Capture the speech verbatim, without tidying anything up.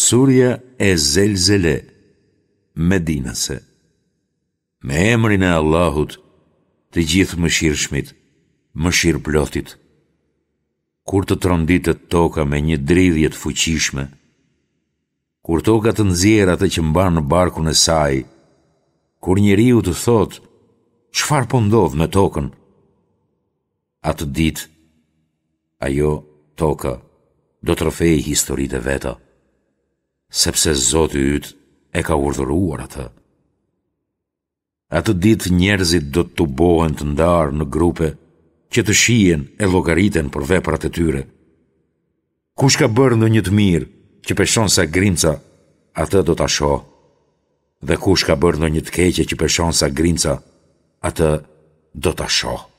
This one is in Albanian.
Surja e Zelzele, Medinase. Me emrin e Allahut, të gjithë mëshirshmit, mëshirëplotit. Kur të tronditet toka me një dridhje të fuqishme, kur toka të nxjerrë atë që mban në barkun e saj, kur njeriu të thotë, çfarë po ndodh me tokën? Atë ditë, ajo toka do të rrëfej historitë e veta, sepse Zoti yt e ka urdhëruar atë. Atë ditë njerëzit do të tubohen të ndarë në grupe që të shihen e llogariten për veprat e tyre. Kush ka bërë ndonjë të mirë që peshon sa grimca, atë do ta shoh. Dhe kush ka bërë ndonjë të keqe që peshon sa grimca, atë do ta shoh.